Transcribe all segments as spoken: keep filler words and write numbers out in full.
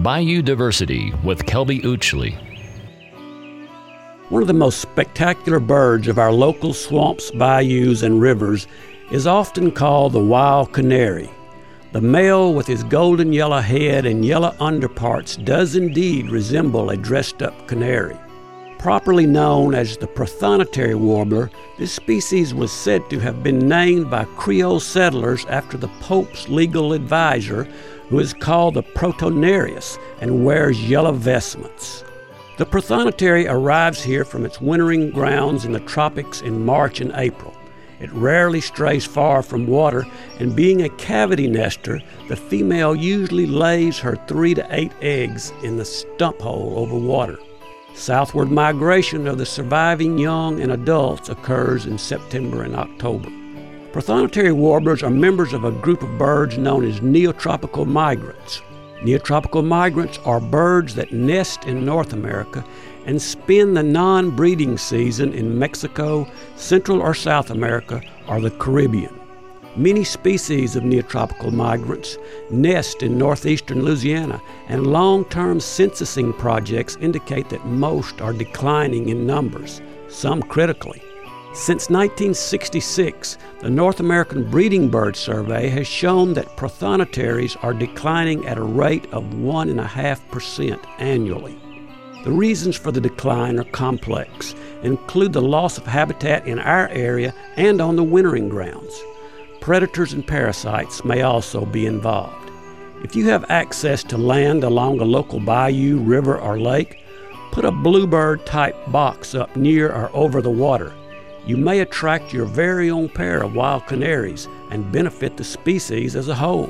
Bayou Diversity with Kelby Uchley. One of the most spectacular birds of our local swamps, bayous, and rivers is often called the wild canary. The male, with his golden yellow head and yellow underparts, does indeed resemble a dressed-up canary. Properly known as the prothonotary warbler, this species was said to have been named by Creole settlers after the Pope's legal advisor, who is called the Protonarius and wears yellow vestments. The prothonotary arrives here from its wintering grounds in the tropics in March and April. It rarely strays far from water, and being a cavity nester, the female usually lays her three to eight eggs in the stump hole over water. Southward migration of the surviving young and adults occurs in September and October. Prothonotary warblers are members of a group of birds known as neotropical migrants. Neotropical migrants are birds that nest in North America and spend the non-breeding season in Mexico, Central or South America, or the Caribbean. Many species of neotropical migrants nest in northeastern Louisiana, and long-term censusing projects indicate that most are declining in numbers, some critically. Since nineteen sixty-six, the North American Breeding Bird Survey has shown that prothonotaries are declining at a rate of one point five percent annually. The reasons for the decline are complex and include the loss of habitat in our area and on the wintering grounds. Predators and parasites may also be involved. If you have access to land along a local bayou, river, or lake, put a bluebird-type box up near or over the water. You may attract your very own pair of wild canaries and benefit the species as a whole.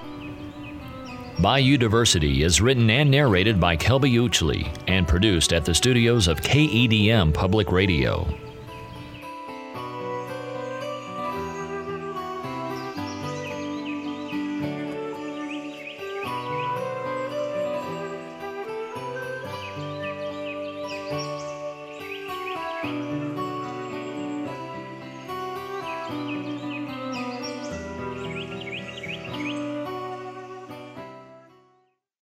Bayou Diversity is written and narrated by Kelby Uchley and produced at the studios of K E D M Public Radio.